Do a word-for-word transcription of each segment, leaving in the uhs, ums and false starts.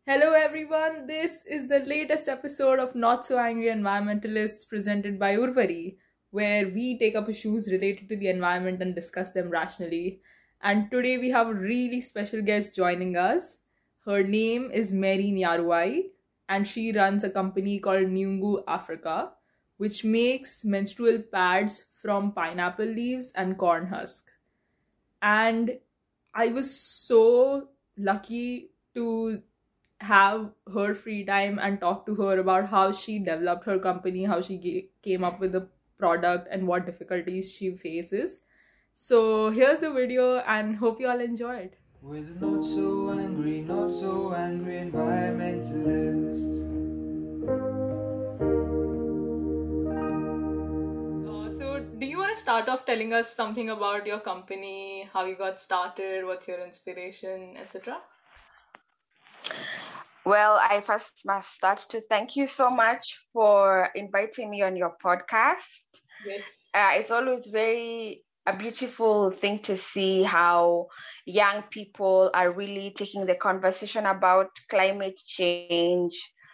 Hello, everyone. This is the latest episode of Not So Angry Environmentalists presented by Urvari, where we take up issues related to the environment and discuss them rationally. And today we have a really special guest joining us. Her name is Mary Nyaruai, and she runs a company called Nyungu Africa, which makes menstrual pads from pineapple leaves and corn husk. And I was so lucky to have her free time and talk to her about how she developed her company, how she ga- came up with the product, and what difficulties she faces. So, here's the video, and hope you all enjoy it. We're the not so angry, not so angry environmentalists. Uh, so, do you want to start off telling us something about your company, how you got started, what's your inspiration, et cetera? Well, I first must start to thank you so much for inviting me on your podcast. Yes. Uh, it's always very a beautiful thing to see how young people are really taking the conversation about climate change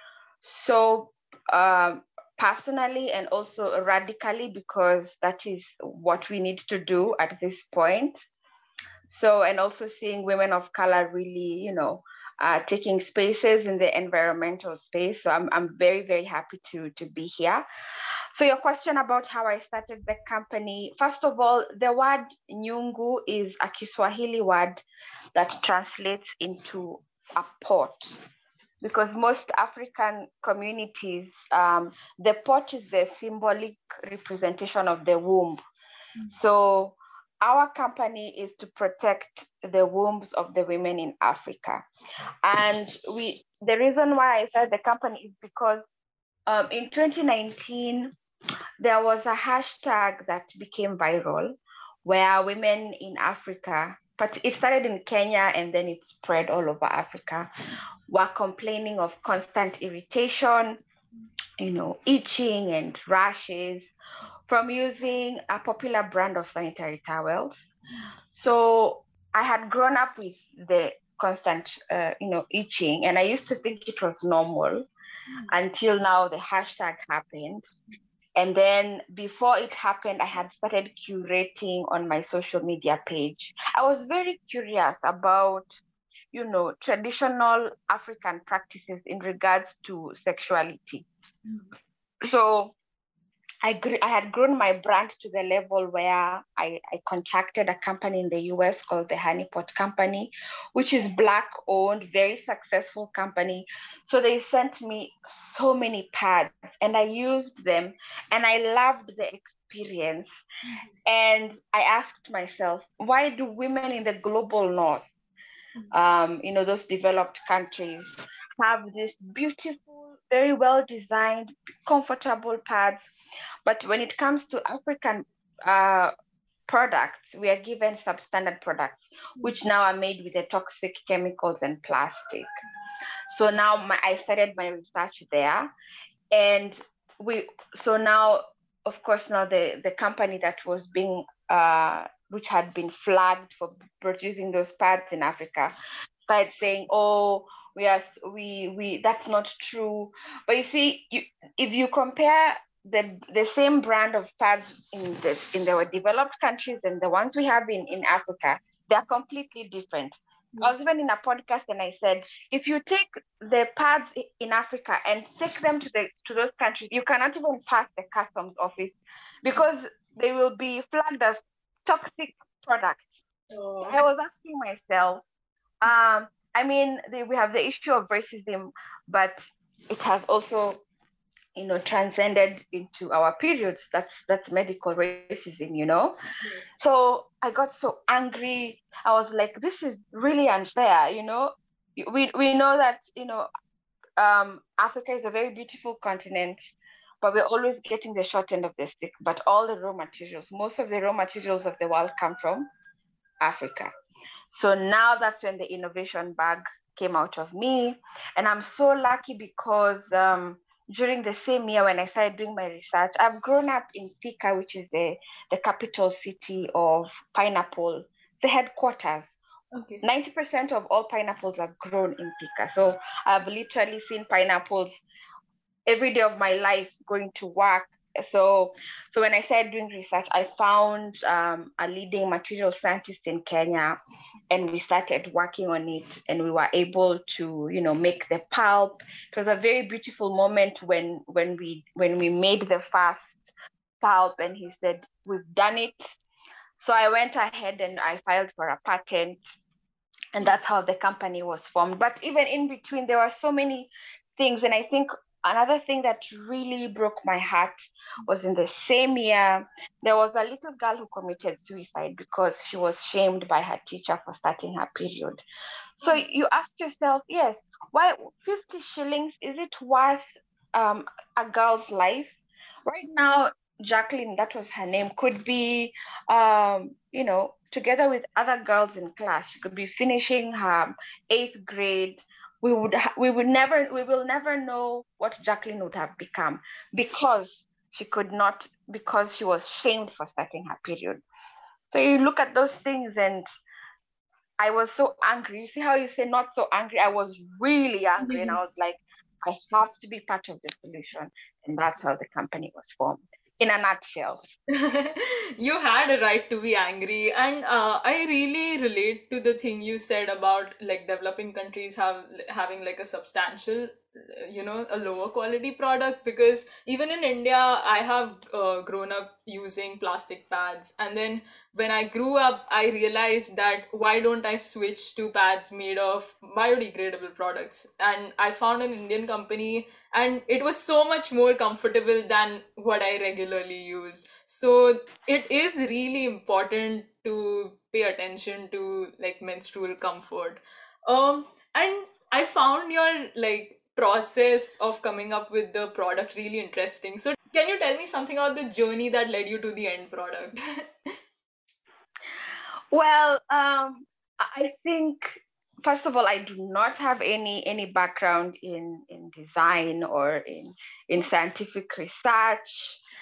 so um, personally and also radically, because that is what we need to do at this point. So, and also seeing women of color really, you know, uh, taking spaces in the environmental space. So I'm, I'm very, very happy to, to be here. So your question about how I started the company, first of all, the word Nyungu is a Kiswahili word that translates into a pot, because most African communities, um, the pot is the symbolic representation of the womb. So our company is to protect the wombs of the women in Africa. And we, the reason why I started the company is because um, in twenty nineteen, there was a hashtag that became viral where women in Africa, but it started in Kenya and then it spread all over Africa, were complaining of constant irritation, you know, itching and rashes from using a popular brand of sanitary towels. So I had grown up with the constant, uh, you know, itching, and I used to think it was normal until now the hashtag happened. And then before it happened, I had started curating on my social media page. I was very curious about, you know, traditional African practices in regards to sexuality. So I, grew, I had grown my brand to the level where I, I contracted a company in the U S called the Honeypot Company, which is Black owned, very successful company. So they sent me so many pads and I used them and I loved the experience. And I asked myself, why do women in the global north, um, you know, those developed countries, have this beautiful, very well designed, comfortable pads, but when it comes to African uh, products, we are given substandard products, which now are made with the toxic chemicals and plastic. So now my, I started my research there, and we. So now, of course, now the the company that was being uh, which had been flagged for producing those pads in Africa started saying, "Oh, we are we we that's not true." But you see, you, if you compare the the same brand of pads in the in the developed countries and the ones we have in in Africa, they're completely different. I was even in a podcast and I said, if you take the pads in Africa and take them to the to those countries, you cannot even pass the customs office because they will be flagged as toxic products. Oh. I was asking myself, um, I mean, the, we have the issue of racism, but it has also, you know, transcended into our periods. That's that's medical racism, you know. Yes. So I got so angry. I was like, this is really unfair, you know. We we know that, you know, um, Africa is a very beautiful continent, but we're always getting the short end of the stick. But all the raw materials, most of the raw materials of the world come from Africa. So now that's when the innovation bug came out of me. And I'm so lucky because um, during the same year when I started doing my research, I've grown up in Thika, which is the, the capital city of pineapple, the headquarters Okay. ninety percent of all pineapples are grown in Thika. So I've literally seen pineapples every day of my life going to work. So, so when I started doing research, I found um, a leading material scientist in Kenya, and we started working on it, and we were able to, you know, make the pulp. It was a very beautiful moment when when we when we made the first pulp, and he said, "We've done it." So I went ahead and I filed for a patent, and that's how the company was formed. But even in between, there were so many things, and I think another thing that really broke my heart was in the same year there was a little girl who committed suicide because she was shamed by her teacher for starting her period. So you ask yourself, yes, why fifty shillings, is it worth um, a girl's life? Right now, Jacqueline, that was her name, could be, um, you know, together with other girls in class. She could be finishing her eighth grade. We would, ha- we would never, we will never know what Jacqueline would have become because she could not, because she was shamed for starting her period. So you look at those things, and I was so angry. You see how you say not so angry? I was really angry, and I Yes. was like, I have to be part of the solution. And that's how the company was formed in a nutshell. You had a right to be angry, and uh, I really relate to the thing you said about like developing countries have having like a substantial, uh, you know, a lower quality product. Because even in India, I have uh, grown up using plastic pads, and then when I grew up, I realized that why don't I switch to pads made of biodegradable products? And I found an Indian company, and it was so much more comfortable than what I regularly used. So it is really important to pay attention to like menstrual comfort. Um, and I found your like process of coming up with the product really interesting. So can you tell me something about the journey that led you to the end product? Well, um, I think first of all, I do not have any any background in in design or in in scientific research.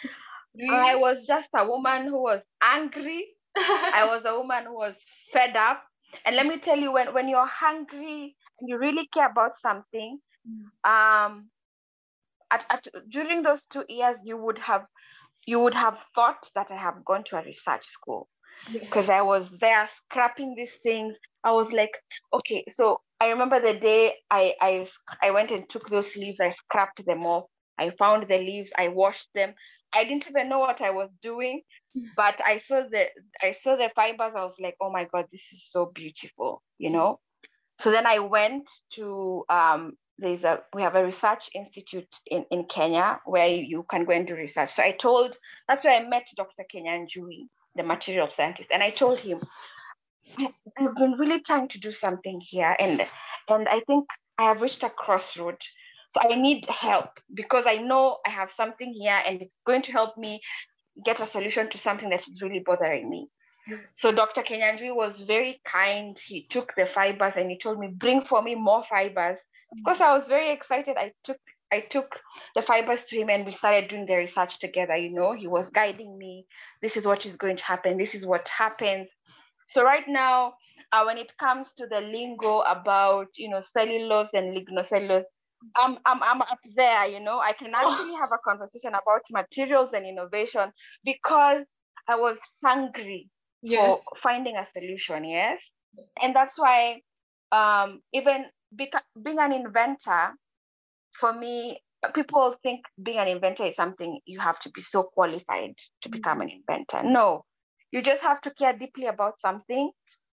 I Really? was just a woman who was angry. I was a woman who was fed up. And let me tell you, when when you're hungry and you really care about something, um, at, at during those two years, you would have you would have thought that I have gone to a research school because Yes. I was there scrapping these things. I was like, okay, so I remember the day I I I went and took those leaves, I scrapped them off. I found the leaves, I washed them. I didn't even know what I was doing, but I saw the I saw the fibers. I was like, oh my God, this is so beautiful, you know. So then I went to um, there's a we have a research institute in, in Kenya where you can go and do research. So I told that's where I met Doctor Kenyanjui, the material scientist, and I told him I've been really trying to do something here, and and I think I have reached a crossroad. So I need help because I know I have something here, and it's going to help me get a solution to something that is really bothering me. Yes. So Doctor Kenyanjui was very kind. He took the fibers and he told me, bring for me more fibers. Of course, I was very excited. I took I took the fibers to him and we started doing the research together. You know, he was guiding me. This is what is going to happen. This is what happens. So right now, uh, when it comes to the lingo about, you know, cellulose and lignocellulose, I'm, I'm, I'm up there, you know, I can Oh, actually have a conversation about materials and innovation because I was hungry yes. for finding a solution, yes? And that's why um, even beca- being an inventor, for me, people think being an inventor is something you have to be so qualified to become an inventor. No, you just have to care deeply about something.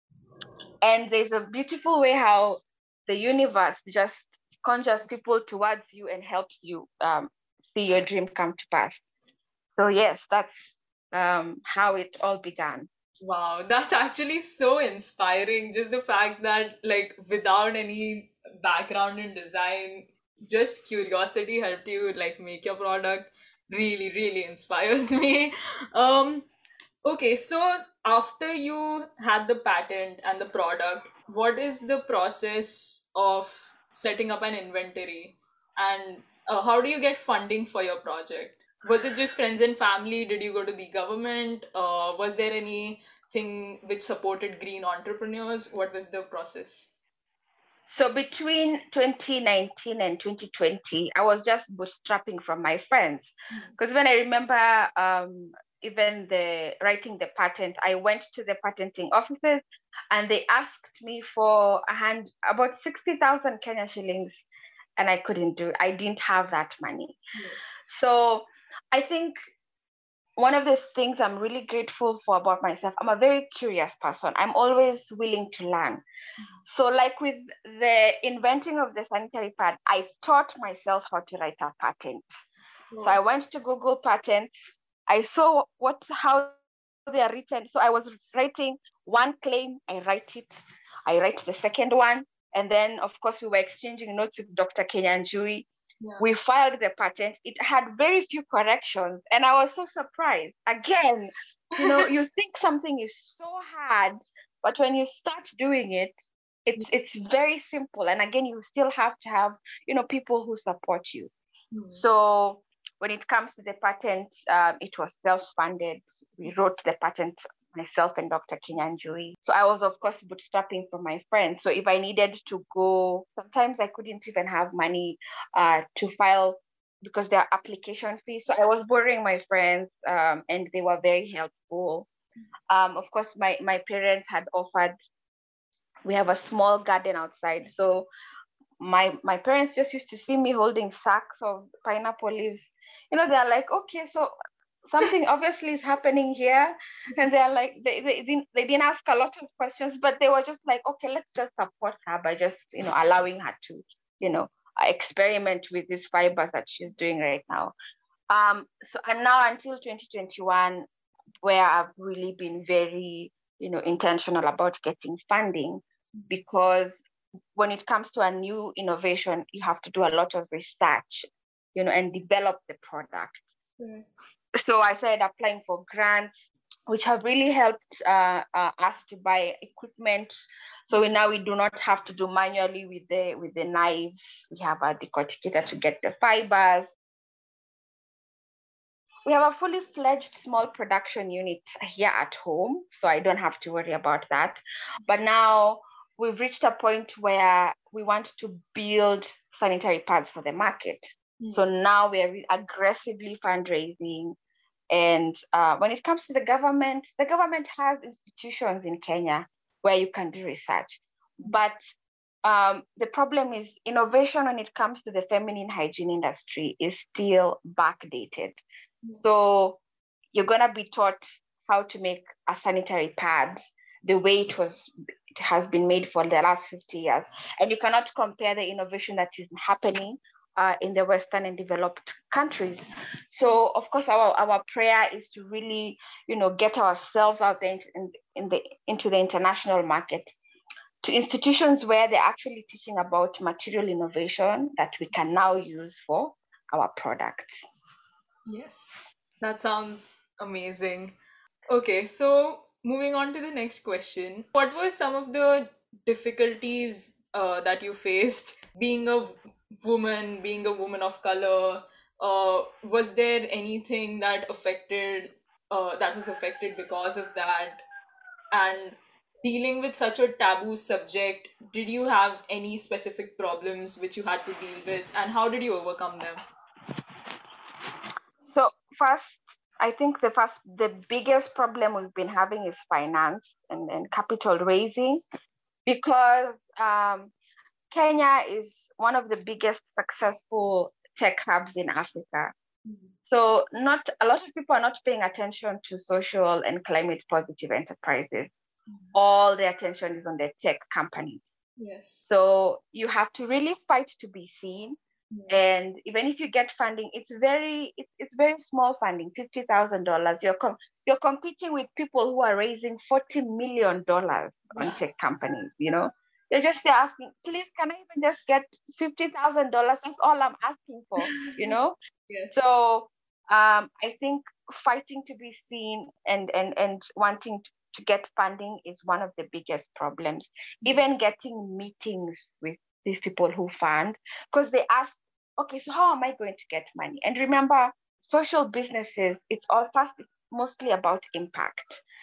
And there's a beautiful way how the universe just conjures people towards you and helps you um, see your dream come to pass. So, yes, that's um, how it all began. Wow, that's actually so inspiring. Just the fact that, like, without any background in design, just curiosity helped you, like, make your product really, really inspires me. Um, okay, so after you had the patent and the product, what is the process of setting up an inventory? And uh, how do you get funding for your project? Was it just friends and family? Did you go to the government? Uh, was there any thing which supported green entrepreneurs? What was the process? So between twenty nineteen and twenty twenty, I was just bootstrapping from my friends. Because when I remember um, even the writing the patent, I went to the patenting offices and they asked me for a hand about sixty thousand Kenya shillings, and I couldn't do it. I didn't have that money. Yes. So I think one of the things I'm really grateful for about myself, I'm a very curious person. I'm always willing to learn. So like with the inventing of the sanitary pad, I taught myself how to write a patent. Wow. So I went to Google Patents. I saw what how they are written. So I was writing one claim, I write it, I write the second one. And then of course we were exchanging notes with Doctor Kenyanjui. Yeah. We filed the patent. It had very few corrections. And I was so surprised. Again, you know, you think something is so hard, but when you start doing it, it's it's very simple. And again, you still have to have, you know, people who support you. Mm. So when it comes to the patent, um, it was self-funded. We wrote the patent, myself and Doctor Kinyanjui. So I was, of course, bootstrapping from my friends. So if I needed to go, sometimes I couldn't even have money uh, to file because there are application fees. So I was borrowing my friends, um, and they were very helpful. Um, of course, my, my parents had offered, we have a small garden outside. So my my parents just used to see me holding sacks of pineapple leaves. You know, they're like, okay, so something obviously is happening here. And they're like, they, they didn't they didn't ask a lot of questions, but they were just like, okay, let's just support her by just, you know, allowing her to, you know, experiment with these fibers that she's doing right now. Um, so and now until twenty twenty-one, where I've really been very, you know, intentional about getting funding, because when it comes to a new innovation, you have to do a lot of research, you know, and develop the product. Mm. So I started applying for grants, which have really helped uh, uh, us to buy equipment. So we, now we do not have to do manually with the with the knives. We have a decorticator to get the fibers. We have a fully fledged small production unit here at home, so I don't have to worry about that. But now we've reached a point where we want to build sanitary pads for the market. Mm. So now we're aggressively fundraising. And uh, when it comes to the government, the government has institutions in Kenya where you can do research. But um, the problem is innovation when it comes to the feminine hygiene industry is still backdated. Yes. So you're gonna be taught how to make a sanitary pad the way it was it has been made for the last fifty years. And you cannot compare the innovation that is happening uh, in the Western and developed countries. So of course our, our prayer is to really, you know, get ourselves out there in, in the into the international market, to institutions where they're actually teaching about material innovation that we can now use for our products. Yes, that sounds amazing. Okay, so moving on to the next question. What were some of the difficulties uh, that you faced being a woman, being a woman of color? Uh, was there anything that affected, uh, that was affected because of that? And dealing with such a taboo subject, did you have any specific problems which you had to deal with, and how did you overcome them? So first, I think the first, the biggest problem we've been having is finance and, and capital raising, because um, Kenya is one of the biggest successful tech hubs in Africa. Mm-hmm. So not a lot of people are not paying attention to social and climate positive enterprises. Mm-hmm. All the attention is on the tech companies. Yes. So you have to really fight to be seen. Yeah. And even if you get funding, it's very it's, it's very small funding, fifty thousand dollars. You're com- you're competing with people who are raising forty million dollars on yeah. tech companies. You know, you're just asking, please, can I even just get fifty thousand dollars? That's all I'm asking for. You know. Yes. So um, I think fighting to be seen and and and wanting to, to get funding is one of the biggest problems. Mm-hmm. Even getting meetings with these people who fund, because they ask, okay, so how am I going to get money? And remember, social businesses, it's all first, it's mostly about impact.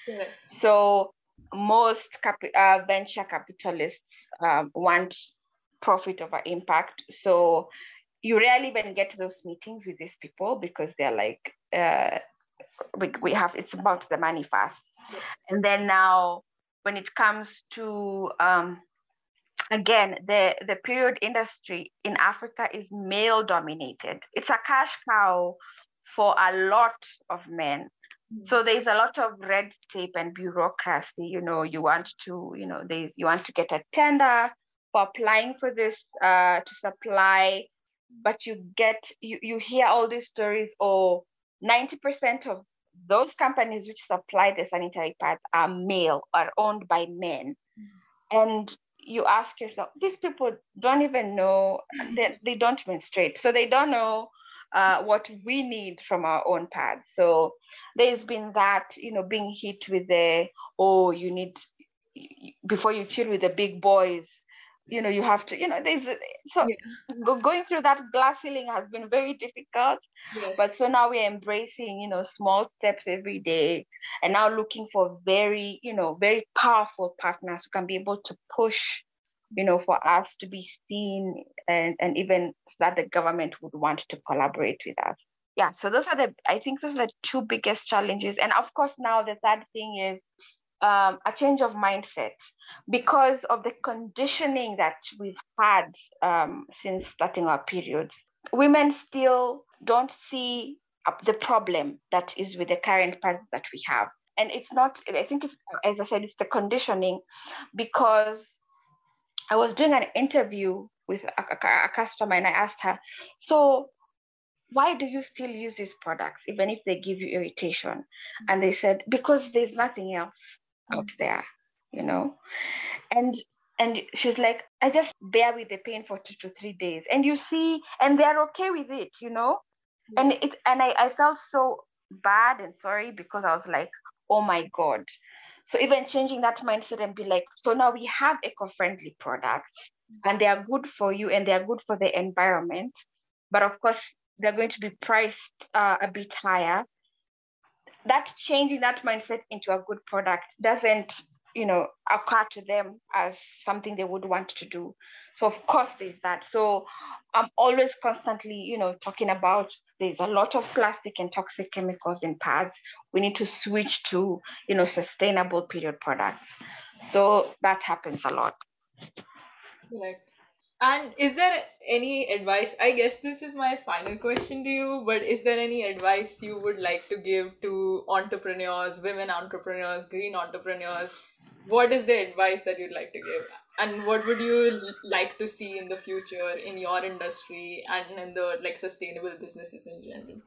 Correct. So most capi- uh, venture capitalists um, want profit over impact. So you rarely even get those meetings with these people because they're like, uh, we, we have, it's about the money fast. Yes. And then now when it comes to, um, again, the, the period industry in Africa is male dominated. It's a cash cow for a lot of men. So there's a lot of red tape and bureaucracy. You know, you want to, you know, they you want to get a tender for applying for this uh, to supply, but you get you you hear all these stories. Or ninety percent of those companies which supply the sanitary pads are male, are owned by men, and you ask yourself, these people don't even know, they, they don't menstruate, so they don't know uh, what we need from our own pads. So there's been that, you know, being hit with the, oh, you need, before you chill with the big boys, you know, you have to, you know, there's, so Yeah. go- going through that glass ceiling has been very difficult. Yes. But so now we're embracing, you know, small steps every day, and now looking for very, you know, very powerful partners who can be able to push, you know, for us to be seen, and, and even so that the government would want to collaborate with us. Yeah, so those are the, I think those are the two biggest challenges. And of course, now the third thing is um, a change of mindset because of the conditioning that we've had um, since starting our periods. Women still don't see the problem that is with the current path that we have. And it's not, I think it's, as I said, it's the conditioning, because I was doing an interview with a, a, a customer, and I asked her, so why do you still use these products even if they give you irritation? And they said, because there's nothing else out there, you know. And and she's like, I just bear with the pain for two to three days, and you see, and they're okay with it, you know. Yeah. And it and I, I felt so bad and sorry, because I was like, oh my God. So even changing that mindset and be like, so now we have eco-friendly products, and they are good for you, and they are good for the environment, but of course they're going to be priced uh, a bit higher. That changing that mindset into a good product doesn't, you know, occur to them as something they would want to do. So of course there's that. So I'm always constantly, you know, talking about, there's a lot of plastic and toxic chemicals in pads. We need to switch to, you know, sustainable period products. So that happens a lot. Right. And is there any advice? I guess this is my final question to you, but is there any advice you would like to give to entrepreneurs, women entrepreneurs, green entrepreneurs? What is the advice that you'd like to give? And what would you l- like to see in the future in your industry and in the like sustainable businesses in general?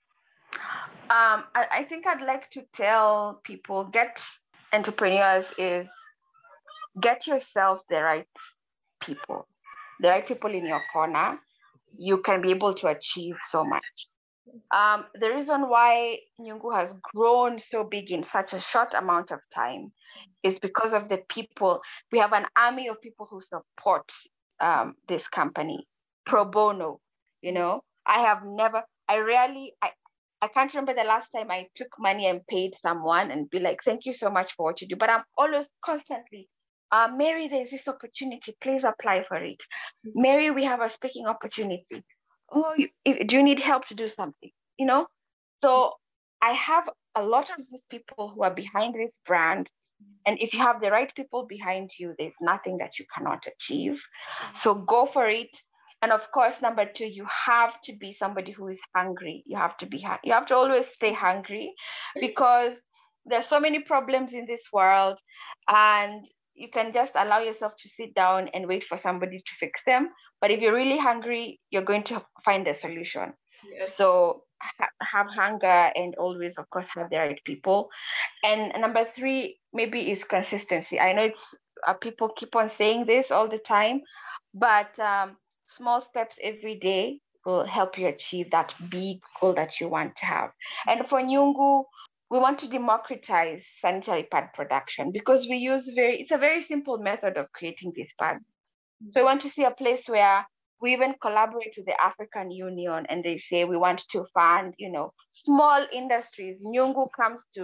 Um, I, I think I'd like to tell people, get entrepreneurs is get yourself the right people, the right people in your corner. You can be able to achieve so much. Um, the reason why Nyungu has grown so big in such a short amount of time is because of the people. We have an army of people who support um, this company pro bono. You know, I have never, I rarely, I, I can't remember the last time I took money and paid someone and be like, thank you so much for what you do. But I'm always constantly, uh, Mary, there's this opportunity. Please apply for it. Mary, we have a speaking opportunity. Oh, you, do you need help to do something? You know? So I have a lot of these people who are behind this brand. And if you have the right people behind you, there's nothing that you cannot achieve. So go for it. And of course, number two, you have to be somebody who is hungry. You have to be, you have to always stay hungry, because there's so many problems in this world, and you can just allow yourself to sit down and wait for somebody to fix them. But if you're really hungry, you're going to find a solution. Yes. So ha- have hunger, and always, of course, have the right people. And number three, maybe is consistency. I know it's uh, people keep on saying this all the time, but um, small steps every day will help you achieve that big goal that you want to have. And for Nyungu, we want to democratize sanitary pad production, because we use very, it's a very simple method of creating these pads. So we want to see a place where we even collaborate with the African Union, and they say we want to fund, you know, small industries. Nyungu comes to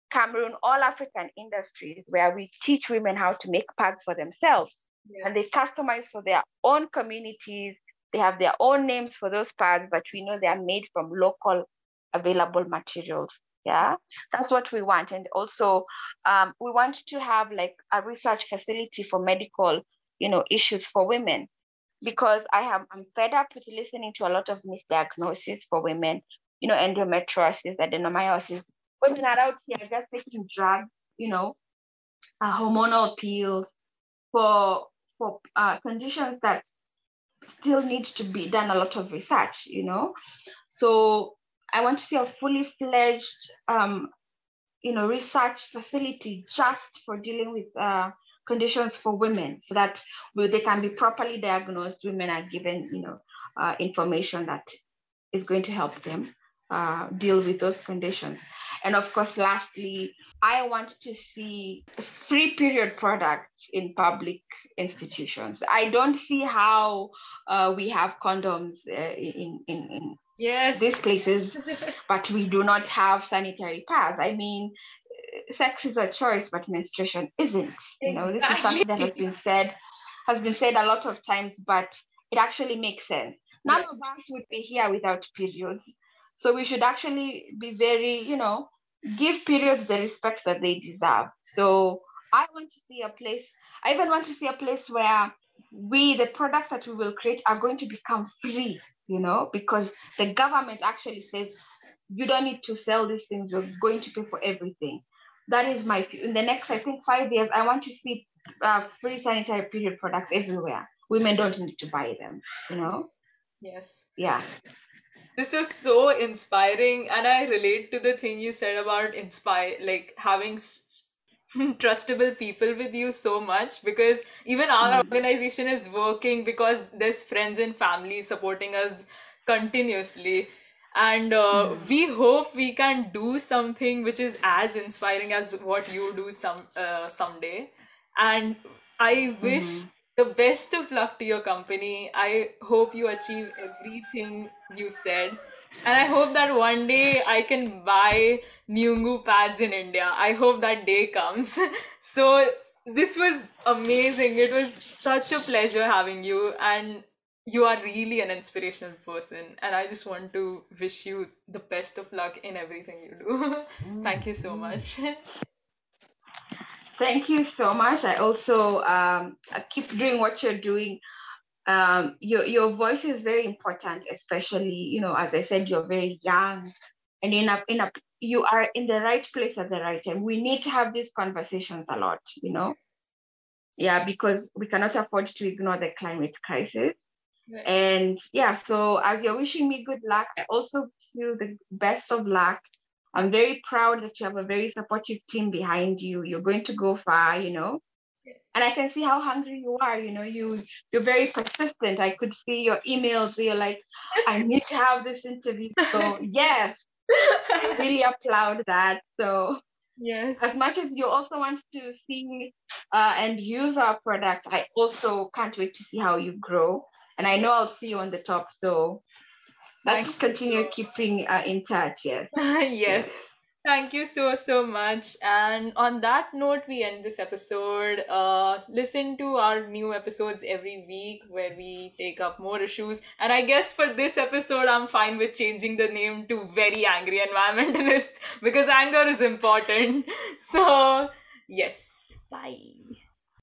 Cameroon All African Industries, where we teach women how to make pads for themselves. Yes. And they customize for their own communities. They have their own names for those pads, but we know they are made from local available materials. Yeah, that's what we want. And also, um, we want to have like a research facility for medical, you know, issues for women, because I have I'm fed up with listening to a lot of misdiagnoses for women, you know, endometriosis, adenomyosis. Women are out here just taking drugs, you know, uh, hormonal pills for for uh, conditions that still need to be done a lot of research, you know. So I want to see a fully fledged, um, you know, research facility just for dealing with uh, conditions for women, so that they can be properly diagnosed. Women are given, you know, uh, information that is going to help them uh, deal with those conditions. And of course, lastly, I want to see free period products in public institutions. I don't see how uh, we have condoms uh, in, in, in yes. these places, but we do not have sanitary pads. I mean, sex is a choice, but menstruation isn't. You know, exactly. This is something that has been said, has been said a lot of times, but it actually makes sense. None yeah. of us would be here without periods. So we should actually be very, you know, give periods the respect that they deserve. So I want to see a place, I even want to see a place where we, the products that we will create are going to become free, you know, because the government actually says, you don't need to sell these things, you're going to pay for everything. That is my, in the next, I think, five years, I want to see uh, free sanitary period products everywhere. Women don't need to buy them, you know? Yes. Yeah. This is so inspiring, and I relate to the thing you said about inspire, like having s- trustable people with you so much, because even our mm. organization is working because there's friends and family supporting us continuously. And uh, mm. we hope we can do something which is as inspiring as what you do some uh, someday. And I wish mm-hmm. the best of luck to your company. I hope you achieve everything you said. And I hope that one day I can buy Nyungu pads in India. I hope that day comes. So this was amazing. It was such a pleasure having you. And you are really an inspirational person. And I just want to wish you the best of luck in everything you do. Thank you so much. Thank you so much. I also um, I keep doing what you're doing. Um, your your voice is very important, especially, you know, as I said, you're very young, and in a in a you are in the right place at the right time. We need to have these conversations a lot, you know. Yeah, because we cannot afford to ignore the climate crisis. Right. And yeah, so as you're wishing me good luck, I also feel the best of luck. I'm very proud that you have a very supportive team behind you. You're going to go far, you know. Yes. And I can see how hungry you are. You know, you you're very persistent. I could see your emails. You're like, I need to have this interview. So yes, I really applaud that. So yes, as much as you also want to see uh, and use our products, I also can't wait to see how you grow. And I know I'll see you on the top. So let's Thank continue you. keeping uh, in touch. Yes. yes. Yes. Thank you so, so much. And on that note, we end this episode. Uh, listen to our new episodes every week where we take up more issues. And I guess for this episode, I'm fine with changing the name to Very Angry Environmentalists because anger is important. So, yes. Bye.